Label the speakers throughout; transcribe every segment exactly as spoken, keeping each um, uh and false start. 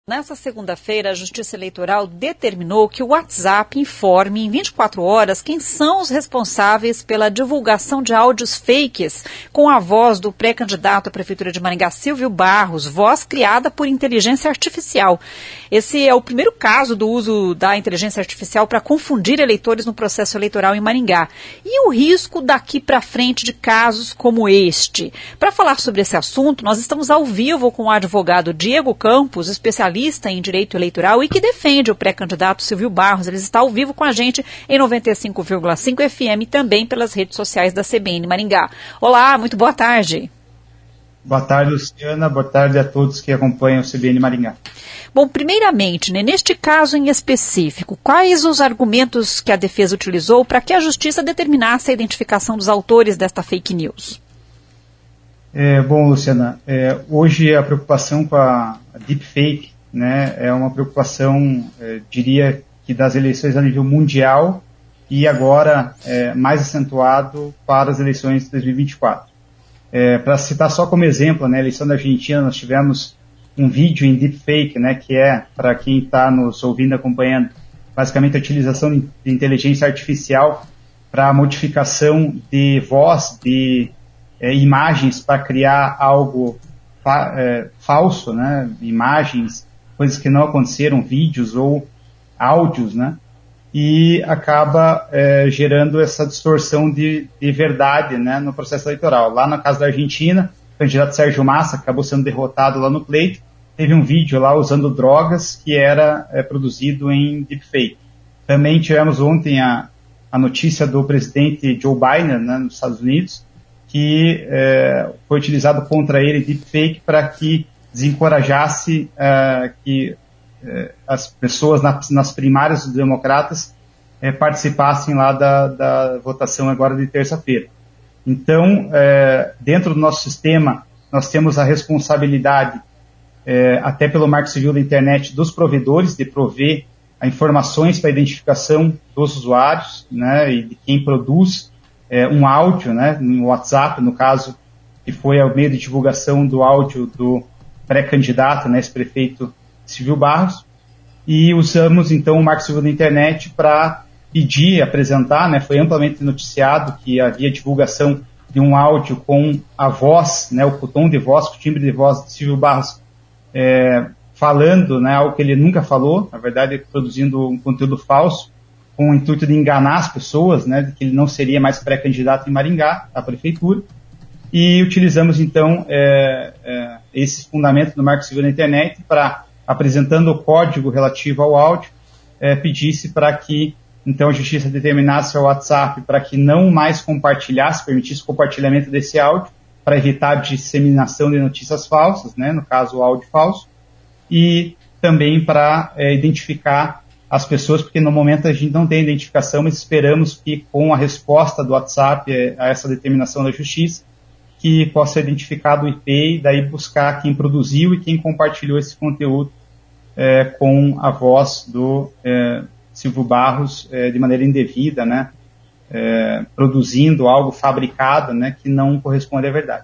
Speaker 1: Nessa segunda-feira, a Justiça Eleitoral determinou que o WhatsApp informe em vinte e quatro horas quem são os responsáveis pela divulgação de áudios fakes com a voz do pré-candidato à Prefeitura de Maringá, Silvio Barros, voz criada por inteligência artificial. Esse é o primeiro caso do uso da inteligência artificial para confundir eleitores no processo eleitoral em Maringá. E o risco daqui para frente de casos como este? Para falar sobre esse assunto, nós estamos ao vivo com o advogado Diego Campos, especialista em direito eleitoral e que defende o pré-candidato Silvio Barros. Ele está ao vivo com a gente em noventa e cinco vírgula cinco F M e também pelas redes sociais da C B N Maringá. Olá, muito boa tarde.
Speaker 2: Boa tarde, Luciana. Boa tarde a todos que acompanham o C B N Maringá.
Speaker 1: Bom, primeiramente, né, neste caso em específico, quais os argumentos que a defesa utilizou para que a justiça determinasse a identificação dos autores desta fake news?
Speaker 2: É, bom, Luciana, é, hoje a preocupação com a, a deepfake, né, é uma preocupação, é, diria que das eleições a nível mundial e agora é, mais acentuado para as eleições de dois mil e vinte e quatro. É, para citar só como exemplo, né, a eleição da Argentina, nós tivemos um vídeo em deepfake, né, que é, para quem está nos ouvindo, acompanhando, basicamente a utilização de inteligência artificial para a modificação de voz, de é, imagens para criar algo fa- é, falso, né, imagens, coisas que não aconteceram, vídeos ou áudios, né, e acaba é, gerando essa distorção de, de verdade, né, no processo eleitoral. Lá no caso da Argentina, o candidato Sérgio Massa acabou sendo derrotado lá no pleito, teve um vídeo lá usando drogas que era é, produzido em deepfake. Também tivemos ontem a, a notícia do presidente Joe Biden, né, nos Estados Unidos, que é, foi utilizado contra ele deepfake para que desencorajasse uh, que uh, as pessoas na, nas primárias dos democratas uh, participassem lá da, da votação agora de terça-feira. Então, uh, dentro do nosso sistema, nós temos a responsabilidade, uh, até pelo Marco Civil da Internet, dos provedores de prover a informações para a identificação dos usuários, né, e de quem produz uh, um áudio, né, no WhatsApp, no caso, que foi ao meio de divulgação do áudio do pré-candidato, né, ex-prefeito Silvio Barros, e usamos então o Marco Civil da Internet para pedir, apresentar, né, foi amplamente noticiado que havia divulgação de um áudio com a voz, né, o tom de voz, o timbre de voz de Silvio Barros é, falando, né, algo que ele nunca falou, na verdade produzindo um conteúdo falso, com o intuito de enganar as pessoas, né, de que ele não seria mais pré-candidato em Maringá, à prefeitura. E utilizamos, então, é, é, esse fundamento do Marco Civil da Internet para, apresentando o código relativo ao áudio, é, pedisse para que, então, a Justiça determinasse ao WhatsApp para que não mais compartilhasse, permitisse o compartilhamento desse áudio, para evitar a disseminação de notícias falsas, né, no caso, o áudio falso, e também para é, identificar as pessoas, porque no momento a gente não tem identificação, mas esperamos que, com a resposta do WhatsApp é, a essa determinação da Justiça, que possa ser identificado o I P e daí buscar quem produziu e quem compartilhou esse conteúdo é, com a voz do é, Silvio Barros é, de maneira indevida, né, é, produzindo algo fabricado, né, que não corresponde à verdade.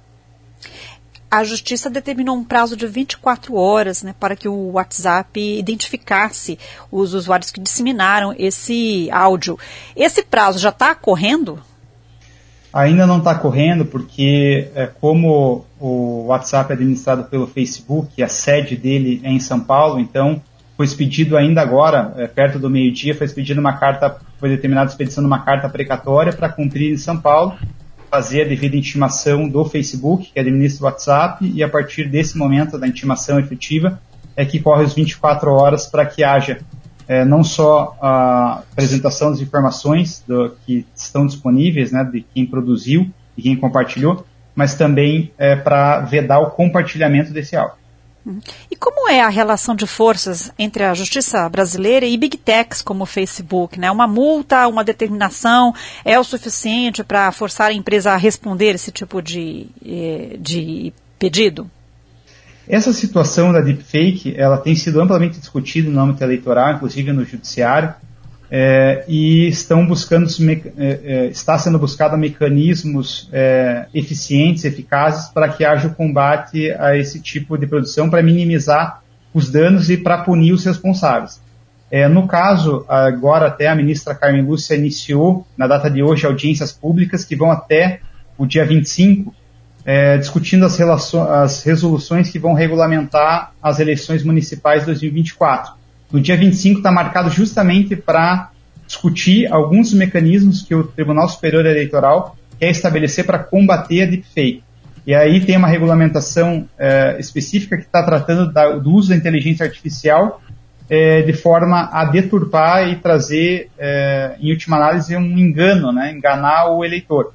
Speaker 1: A Justiça determinou um prazo de vinte e quatro horas, né, para que o WhatsApp identificasse os usuários que disseminaram esse áudio. Esse prazo já está correndo?
Speaker 2: Ainda não está correndo, porque é, como o WhatsApp é administrado pelo Facebook, a sede dele é em São Paulo, então foi expedido ainda agora, é, perto do meio-dia, foi expedida uma carta, foi determinada a expedição de uma carta precatória para cumprir em São Paulo, fazer a devida intimação do Facebook, que administra o WhatsApp, e a partir desse momento da intimação efetiva é que corre as vinte e quatro horas para que haja É, não só a apresentação das informações do, que estão disponíveis, né, de quem produziu e quem compartilhou, mas também é, para vedar o compartilhamento desse áudio.
Speaker 1: E como é a relação de forças entre a justiça brasileira e Big Techs como o Facebook, né? Uma multa, uma determinação é o suficiente para forçar a empresa a responder esse tipo de, de pedido?
Speaker 2: Essa situação da deepfake, ela tem sido amplamente discutida no âmbito eleitoral, inclusive no judiciário, é, e estão buscando, é, é, está sendo buscado mecanismos é, eficientes, eficazes, para que haja o combate a esse tipo de produção, para minimizar os danos e para punir os responsáveis. É, no caso, agora até a ministra Carmen Lúcia iniciou, na data de hoje, audiências públicas que vão até o dia vinte e cinco, é, discutindo as, as resoluções que vão regulamentar as eleições municipais de dois mil e vinte e quatro. No dia vinte e cinco está marcado justamente para discutir alguns mecanismos que o Tribunal Superior Eleitoral quer estabelecer para combater a deepfake. E aí tem uma regulamentação é, específica que está tratando da, do uso da inteligência artificial é, de forma a deturpar e trazer, é, em última análise, um engano, né, enganar o eleitor.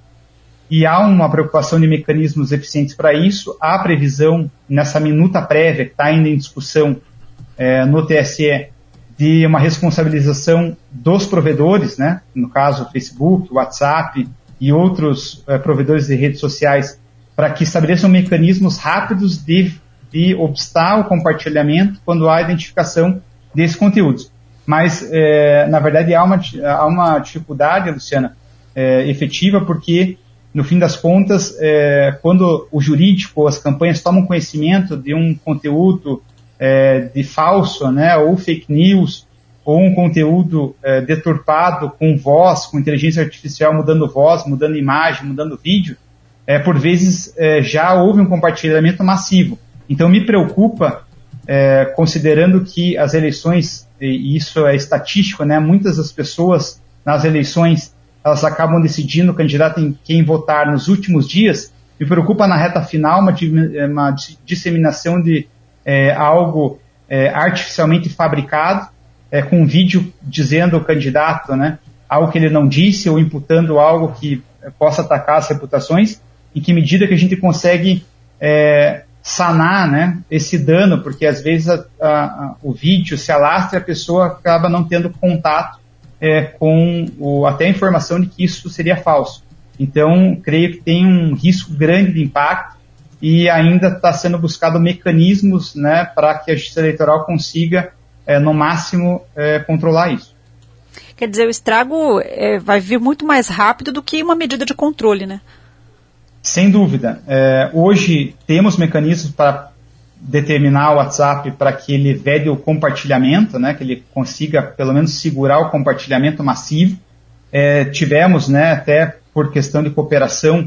Speaker 2: E há uma preocupação de mecanismos eficientes para isso. Há previsão nessa minuta prévia, que está ainda em discussão é, no T S E, de uma responsabilização dos provedores, né, no caso Facebook, WhatsApp e outros é, provedores de redes sociais, para que estabeleçam mecanismos rápidos de, de obstar o compartilhamento quando há identificação desses conteúdos. Mas, é, na verdade, há uma, há uma dificuldade, Luciana, é, efetiva, porque, no fim das contas, é, quando o jurídico, as campanhas tomam conhecimento de um conteúdo é, de falso, né, ou fake news, ou um conteúdo é, deturpado com voz, com inteligência artificial mudando voz, mudando imagem, mudando vídeo, é, por vezes é, já houve um compartilhamento massivo. Então me preocupa, é, considerando que as eleições, e isso é estatístico, né, muitas das pessoas nas eleições elas acabam decidindo o candidato em quem votar nos últimos dias, me preocupa na reta final uma, uma disseminação de é, algo é, artificialmente fabricado, é, com um vídeo dizendo o candidato, né, algo que ele não disse, ou imputando algo que possa atacar as reputações. Em que medida que a gente consegue é, sanar, né, esse dano, porque às vezes a, a, a, o vídeo se alastra e a pessoa acaba não tendo contato é, com o, até a informação de que isso seria falso. Então, creio que tem um risco grande de impacto e ainda está sendo buscado mecanismos, né, para que a Justiça Eleitoral consiga, é, no máximo, é, controlar isso.
Speaker 1: Quer dizer, o estrago é, vai vir muito mais rápido do que uma medida de controle, né?
Speaker 2: Sem dúvida. É, hoje temos mecanismos para determinar o WhatsApp para que ele vede o compartilhamento, né, que ele consiga pelo menos segurar o compartilhamento massivo. É, tivemos, né, até por questão de cooperação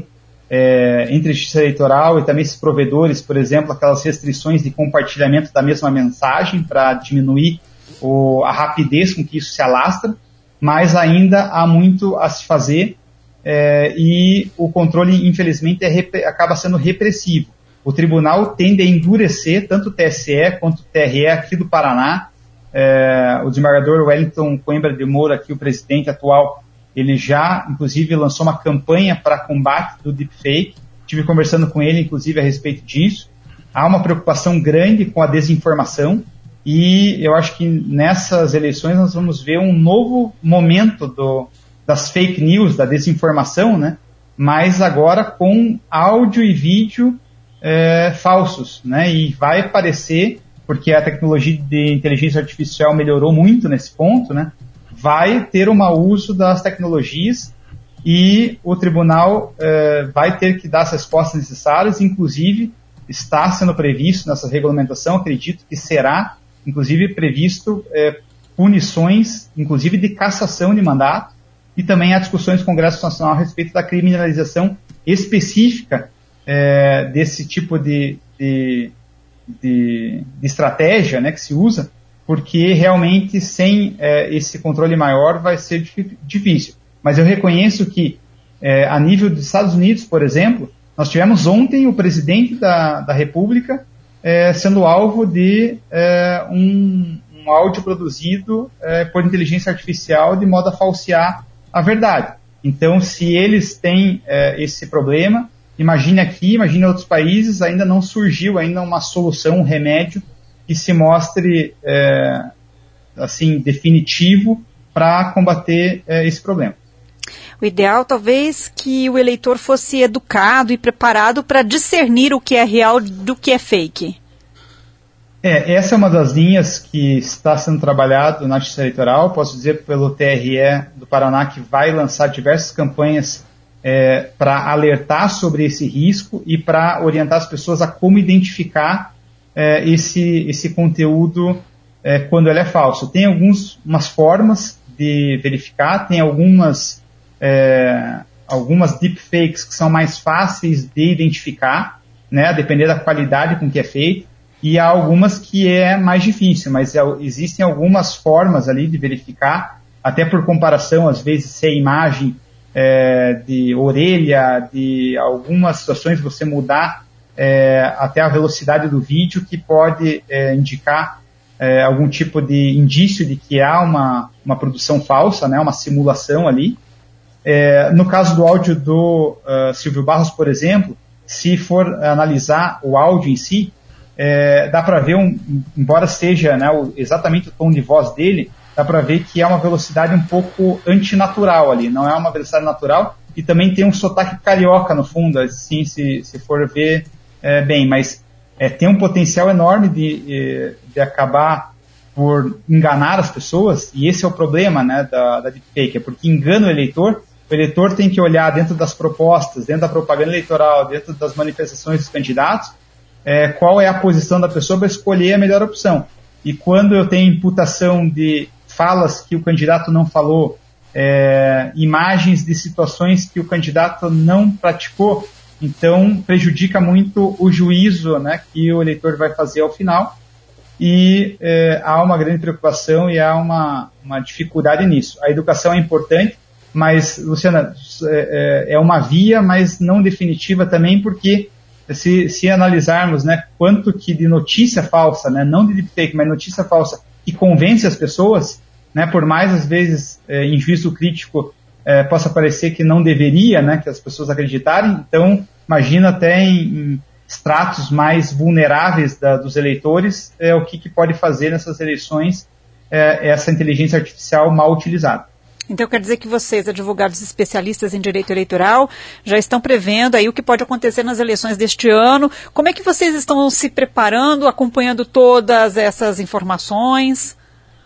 Speaker 2: é, entre a Justiça Eleitoral e também esses provedores, por exemplo, aquelas restrições de compartilhamento da mesma mensagem para diminuir o, a rapidez com que isso se alastra, mas ainda há muito a se fazer. É, e o controle, infelizmente, é repre- acaba sendo repressivo. O tribunal tende a endurecer tanto o T S E quanto o T R E aqui do Paraná. É, o desembargador Wellington Coimbra de Moura, aqui o presidente atual, ele já, inclusive, lançou uma campanha para combate do deepfake. Estive conversando com ele, inclusive, a respeito disso. Há uma preocupação grande com a desinformação e eu acho que nessas eleições nós vamos ver um novo momento do das fake news, da desinformação, né? Mas agora com áudio e vídeo é, falsos, né? E vai aparecer, porque a tecnologia de inteligência artificial melhorou muito nesse ponto, né? Vai ter um mau uso das tecnologias e o tribunal é, vai ter que dar as respostas necessárias, inclusive está sendo previsto nessa regulamentação, acredito que será, inclusive, previsto é, punições, inclusive de cassação de mandato. E também há discussões no Congresso Nacional a respeito da criminalização específica é, desse tipo de, de, de, de estratégia, né, que se usa, porque realmente sem é, esse controle maior vai ser difícil. Mas eu reconheço que é, a nível dos Estados Unidos, por exemplo, nós tivemos ontem o presidente da, da República é, sendo alvo de é, um, um áudio produzido é, por inteligência artificial de modo a falsear a verdade. Então, se eles têm é, esse problema, imagine aqui, imagine em outros países, ainda não surgiu ainda uma solução, um remédio que se mostre é, assim, definitivo para combater é, esse problema.
Speaker 1: O ideal, talvez, que o eleitor fosse educado e preparado para discernir o que é real do que é fake.
Speaker 2: É, essa é uma das linhas que está sendo trabalhado na Justiça Eleitoral. Posso dizer pelo T R E do Paraná que vai lançar diversas campanhas é, para alertar sobre esse risco e para orientar as pessoas a como identificar é, esse, esse conteúdo é, quando ele é falso. Tem algumas formas de verificar, tem algumas, é, algumas deepfakes que são mais fáceis de identificar, né, a depender da qualidade com que é feito, e há algumas que é mais difícil, mas é, existem algumas formas ali de verificar, até por comparação, às vezes, se a imagem é, de orelha, de algumas situações você mudar é, até a velocidade do vídeo, que pode é, indicar é, algum tipo de indício de que há uma, uma produção falsa, né, uma simulação ali. É, no caso do áudio do uh, Silvio Barros, por exemplo, se for analisar o áudio em si, é, dá para ver, um, embora seja, né, o, exatamente o tom de voz dele, dá para ver que é uma velocidade um pouco antinatural ali, não é uma velocidade natural, e também tem um sotaque carioca no fundo, assim, se, se for ver é, bem, mas é, tem um potencial enorme de, de acabar por enganar as pessoas, e esse é o problema, né, da, da deepfake, é porque engana o eleitor. O eleitor tem que olhar dentro das propostas, dentro da propaganda eleitoral, dentro das manifestações dos candidatos, é, qual é a posição da pessoa para escolher a melhor opção. E quando eu tenho imputação de falas que o candidato não falou, é, imagens de situações que o candidato não praticou, então prejudica muito o juízo, né, que o eleitor vai fazer ao final, e é, há uma grande preocupação e há uma, uma dificuldade nisso. A educação é importante, mas, Luciana, é, é uma via, mas não definitiva também, porque se, se analisarmos, né, quanto que de notícia falsa, né, não de deepfake, mas notícia falsa, que convence as pessoas, né, por mais, às vezes, é, em juízo crítico, é, possa parecer que não deveria, né, que as pessoas acreditarem, então, imagina até em, em estratos mais vulneráveis da, dos eleitores, é, o que, que pode fazer nessas eleições é, essa inteligência artificial mal utilizada.
Speaker 1: Então quer dizer que vocês, advogados especialistas em direito eleitoral, já estão prevendo aí o que pode acontecer nas eleições deste ano. Como é que vocês estão se preparando, acompanhando todas essas informações?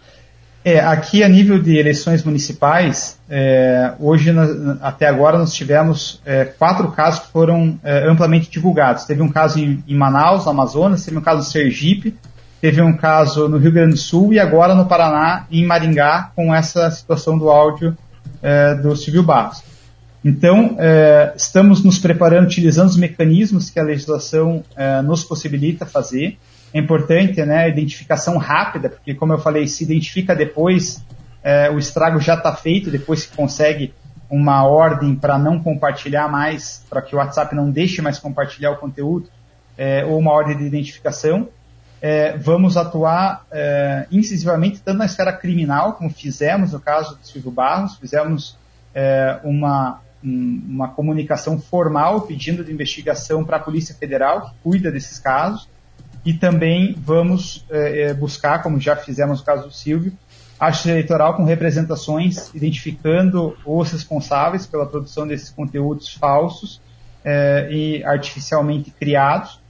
Speaker 2: É, aqui a nível de eleições municipais, é, hoje, na, até agora, nós tivemos é, quatro casos que foram é, amplamente divulgados. Teve um caso em, em Manaus, no Amazonas, teve um caso em Sergipe, teve um caso no Rio Grande do Sul e agora no Paraná, em Maringá, com essa situação do áudio é, do Silvio Barros. Então, é, estamos nos preparando, utilizando os mecanismos que a legislação é, nos possibilita fazer. É importante, né, a identificação rápida, porque, como eu falei, se identifica depois, é, o estrago já está feito, depois se consegue uma ordem para não compartilhar mais, para que o WhatsApp não deixe mais compartilhar o conteúdo, é, ou uma ordem de identificação. É, vamos atuar é, incisivamente, tanto na esfera criminal, como fizemos no caso do Silvio Barros, fizemos é, uma, um, uma comunicação formal pedindo de investigação para a Polícia Federal, que cuida desses casos, e também vamos é, buscar, como já fizemos no caso do Silvio, a Justiça Eleitoral com representações, identificando os responsáveis pela produção desses conteúdos falsos é, e artificialmente criados,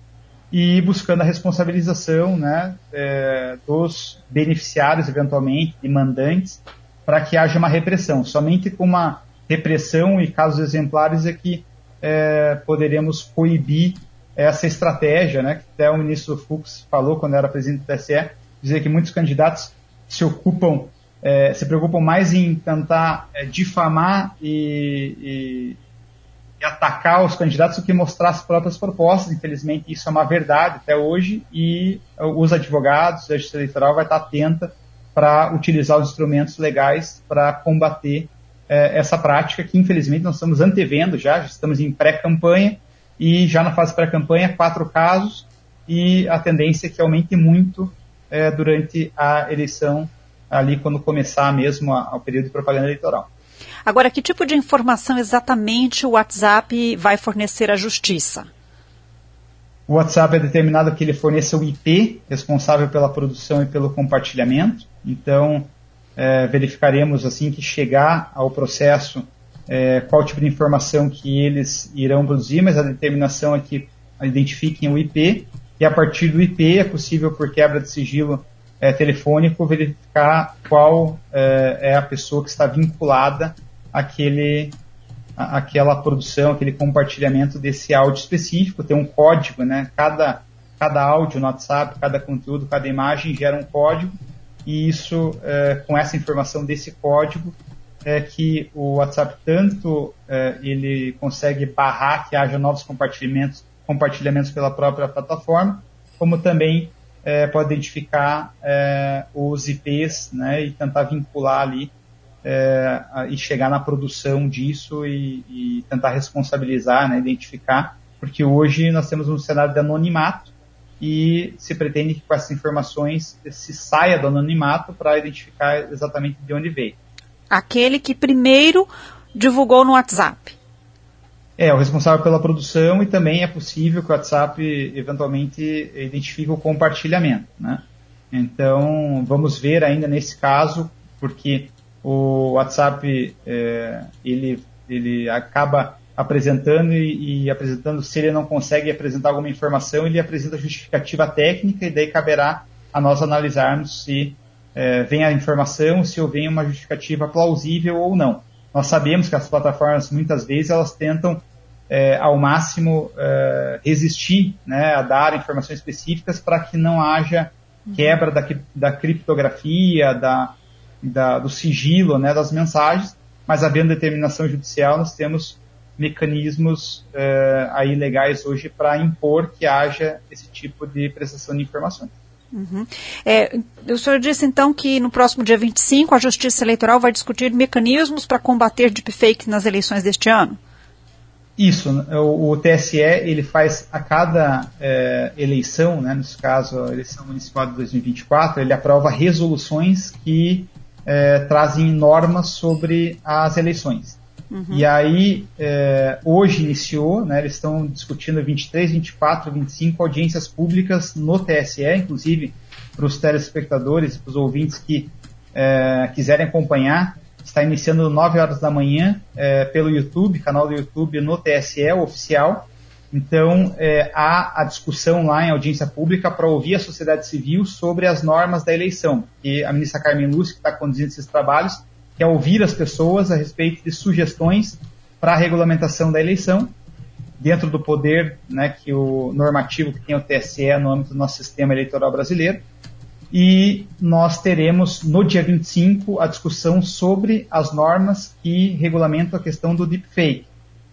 Speaker 2: e buscando a responsabilização, né, é, dos beneficiários, eventualmente, e mandantes, para que haja uma repressão. Somente com uma repressão e casos exemplares é que é, poderemos coibir essa estratégia, né, que até o ministro Fux falou quando era presidente do T S E, dizer que muitos candidatos se ocupam, é, se preocupam mais em tentar é, difamar e, e e atacar os candidatos do que mostrar as próprias propostas. Infelizmente, isso é uma verdade até hoje, e os advogados, a Justiça Eleitoral vai estar atenta para utilizar os instrumentos legais para combater eh, essa prática que, infelizmente, nós estamos antevendo já, já estamos em pré-campanha, e já na fase pré-campanha, quatro casos, e a tendência é que aumente muito eh, durante a eleição, ali quando começar mesmo a, ao período de propaganda eleitoral.
Speaker 1: Agora, que tipo de informação exatamente o WhatsApp vai fornecer à Justiça?
Speaker 2: O WhatsApp é determinado que ele forneça o I P, responsável pela produção e pelo compartilhamento. Então, é, verificaremos assim que chegar ao processo é, qual tipo de informação que eles irão produzir, mas a determinação é que identifiquem o I P, e a partir do I P é possível, por quebra de sigilo é, telefônico, verificar qual é, é a pessoa que está vinculada àquele, à, àquela produção, aquele compartilhamento desse áudio específico. Tem um código, né? Cada cada áudio no WhatsApp, cada conteúdo, cada imagem gera um código, e isso, é, com essa informação desse código, é que o WhatsApp tanto é, ele consegue barrar que haja novos compartilhamentos, compartilhamentos pela própria plataforma, como também é, pode identificar é, os I Ps, né, e tentar vincular ali é, e chegar na produção disso e, e tentar responsabilizar, né, identificar, porque hoje nós temos um cenário de anonimato e se pretende que com essas informações se saia do anonimato para identificar exatamente de onde veio.
Speaker 1: Aquele que primeiro divulgou no WhatsApp.
Speaker 2: É, o responsável pela produção, e também é possível que o WhatsApp eventualmente identifique o compartilhamento, né? Então, vamos ver ainda nesse caso, porque o WhatsApp, é, ele, ele acaba apresentando e, e apresentando, se ele não consegue apresentar alguma informação, ele apresenta justificativa técnica, e daí caberá a nós analisarmos se é, vem a informação, se houver uma justificativa plausível ou não. Nós sabemos que as plataformas, muitas vezes, elas tentam É, ao máximo é, resistir, né, a dar informações específicas para que não haja quebra da, da criptografia, da, da, do sigilo, né, das mensagens, mas havendo determinação judicial, nós temos mecanismos é, aí legais hoje para impor que haja esse tipo de prestação de informações.
Speaker 1: Uhum. É, o senhor disse então que no próximo dia vinte e cinco a Justiça Eleitoral vai discutir mecanismos para combater deepfake nas eleições deste ano?
Speaker 2: Isso, o, o T S E ele faz a cada é, eleição, né, nesse caso a eleição municipal de dois mil e vinte e quatro, ele aprova resoluções que é, trazem normas sobre as eleições. Uhum. E aí, é, hoje iniciou, né, eles estão discutindo vinte e três, vinte e quatro, vinte e cinco audiências públicas no T S E, inclusive para os telespectadores, para os ouvintes que é, quiserem acompanhar. Está iniciando nove horas da manhã é, pelo YouTube, canal do YouTube no T S E, oficial. Então, é, há a discussão lá em audiência pública para ouvir a sociedade civil sobre as normas da eleição. E a ministra Carmen Lúcia, que está conduzindo esses trabalhos, quer ouvir as pessoas a respeito de sugestões para a regulamentação da eleição, dentro do poder, né, que o normativo que tem o T S E no âmbito do nosso sistema eleitoral brasileiro. E nós teremos, no dia vinte e cinco, a discussão sobre as normas que regulamentam a questão do deepfake,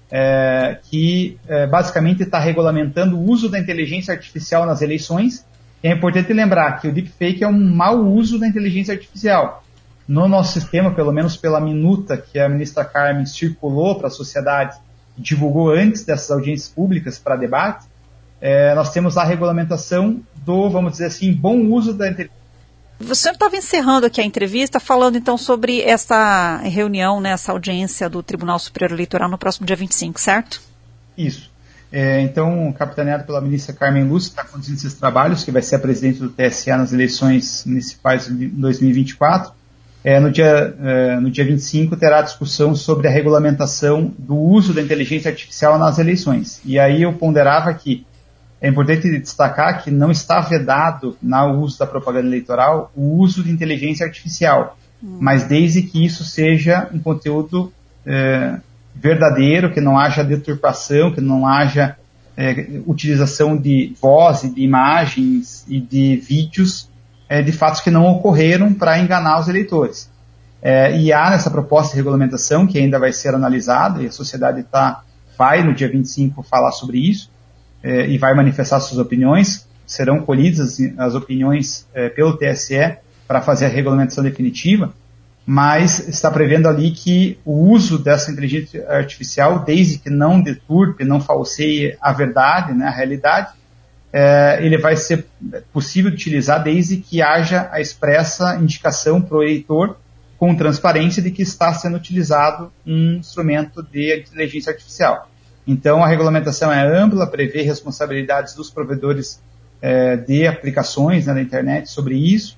Speaker 2: é, que é, basicamente está regulamentando o uso da inteligência artificial nas eleições. É importante lembrar que o deepfake é um mau uso da inteligência artificial. No nosso sistema, pelo menos pela minuta que a ministra Carmen circulou para a sociedade, divulgou antes dessas audiências públicas para debate, é, nós temos a regulamentação do, vamos dizer assim, bom uso da inteligência.
Speaker 1: O senhor estava encerrando aqui a entrevista falando então sobre essa reunião, né, essa audiência do Tribunal Superior Eleitoral no próximo dia vinte e cinco, certo?
Speaker 2: Isso. É, então, capitaneado pela ministra Carmen Lúcia, está conduzindo esses trabalhos, que vai ser a presidente do T S E nas eleições municipais de dois mil e vinte e quatro. É, no, dia, é, no dia vinte e cinco terá a discussão sobre a regulamentação do uso da inteligência artificial nas eleições. E aí eu ponderava que é importante destacar que não está vedado no uso da propaganda eleitoral o uso de inteligência artificial, hum. mas desde que isso seja um conteúdo é, verdadeiro, que não haja deturpação, que não haja é, utilização de voz, de imagens e de vídeos é, de fatos que não ocorreram para enganar os eleitores. É, e há nessa proposta de regulamentação, que ainda vai ser analisada, e a sociedade tá, vai no dia vinte e cinco falar sobre isso, É, e vai manifestar suas opiniões, serão colhidas as, as opiniões é, pelo T S E para fazer a regulamentação definitiva, mas está prevendo ali que o uso dessa inteligência artificial, desde que não deturpe, não falseie a verdade, né, a realidade, é, ele vai ser possível de utilizar desde que haja a expressa indicação para o eleitor com transparência de que está sendo utilizado um instrumento de inteligência artificial. Então, a regulamentação é ampla, prevê responsabilidades dos provedores é, de aplicações, né, da internet sobre isso,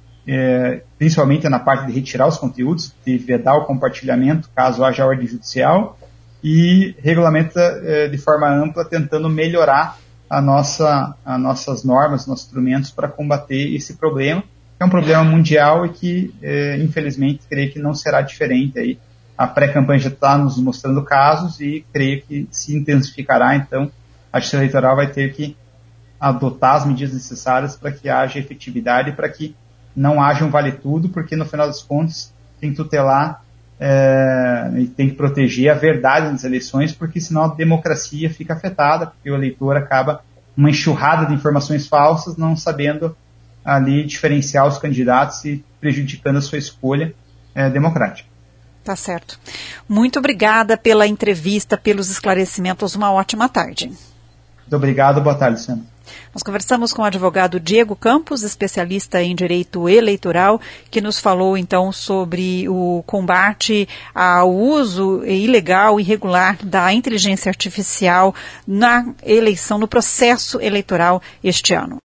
Speaker 2: é, principalmente na parte de retirar os conteúdos, de vedar o compartilhamento, caso haja ordem judicial, e regulamenta é, de forma ampla, tentando melhorar a nossa, as nossas normas, nossos instrumentos para combater esse problema, que é um problema mundial e que, é, infelizmente, creio que não será diferente aí. A pré-campanha já está nos mostrando casos e creio que se intensificará, então a Justiça Eleitoral vai ter que adotar as medidas necessárias para que haja efetividade, para que não haja um vale-tudo, porque no final das contas tem que tutelar é, e tem que proteger a verdade nas eleições, porque senão a democracia fica afetada, porque o eleitor acaba uma enxurrada de informações falsas, não sabendo ali diferenciar os candidatos e prejudicando a sua escolha é, democrática.
Speaker 1: Tá certo. Muito obrigada pela entrevista, pelos esclarecimentos. Uma ótima tarde.
Speaker 2: Muito obrigado. Boa tarde, Luciana.
Speaker 1: Nós conversamos com o advogado Diego Campos, especialista em direito eleitoral, que nos falou então sobre o combate ao uso ilegal e irregular da inteligência artificial na eleição, no processo eleitoral este ano.